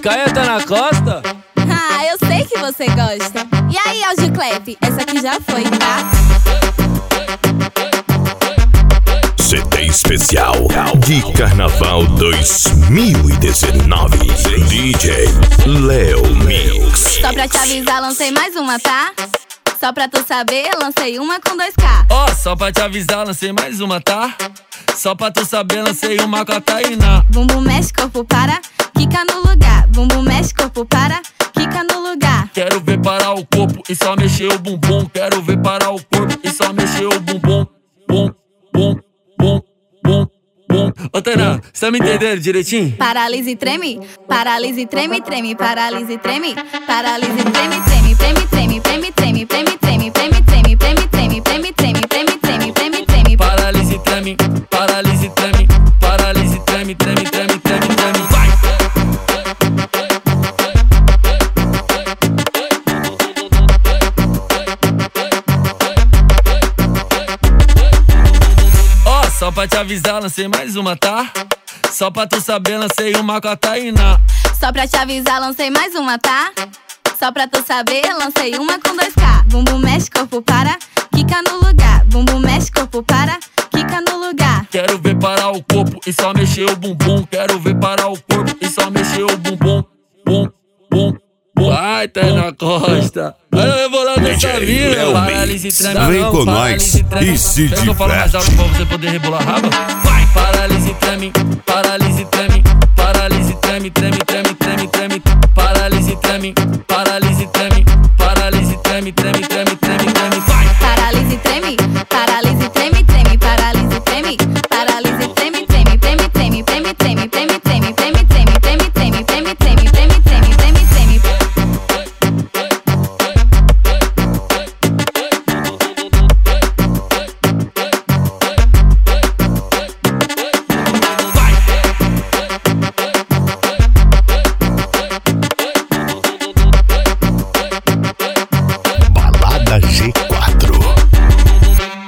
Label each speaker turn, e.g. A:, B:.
A: Pirancaia tá na costa?
B: Ah, eu sei que você gosta. E aí, Audiclep, essa aqui já foi, tá?
C: CD especial de Carnaval 2019. DJ Léo Mix.
B: Só pra te avisar, lancei mais uma, tá? Só pra tu saber, lancei uma com 2K.
A: Ó, só pra te avisar, lancei mais uma, tá? Só pra tu saber, lancei uma com a Tainá.
B: Bumbum mexe, corpo para, quica no lugar. Bumbum mexe, corpo para, quica no lugar.
A: Quero ver parar o corpo e só mexer o bumbum. Quero ver parar o corpo e só mexer o bumbum. Bum, bum, bum, bum, bum. Ô Tainá, cê tá me entendendo direitinho?
B: Paralise e treme, paralise, treme, treme, paralise, treme, paralise, treme, treme, treme, treme, treme, treme, treme, treme, treme, treme, treme, treme, treme, treme, treme, treme, treme, treme.
A: Paralise, treme, paralise, treme, paralise, treme, treme, treme, treme, treme. Vai! Ó, só pra te avisar, lancei mais uma, tá? Só pra tu saber, lancei uma com a Tainá.
B: Só pra te avisar, lancei mais uma, tá? Só pra tu saber, lancei uma com 2K. Bumbum mexe, corpo para, quica no lugar. Bumbum mexe, corpo para, quica no lugar.
A: Quero ver parar o corpo e só mexer o bumbum. Quero ver parar o corpo e só mexer o bumbum. Bum, bum, bum. Vai, tá na costa. Olha eu vou lá dessa vida.
C: Léo
A: Paralise,
C: Mix.
A: treme,
C: Vem
A: não,
C: com
A: paralise,
C: nós
A: treme.
C: e se
A: Quer que eu falo mais alto
C: diverte.
A: pra você poder rebolar a raba? Vai! Paralise, treme, paralise, treme, paralise, treme, treme, treme.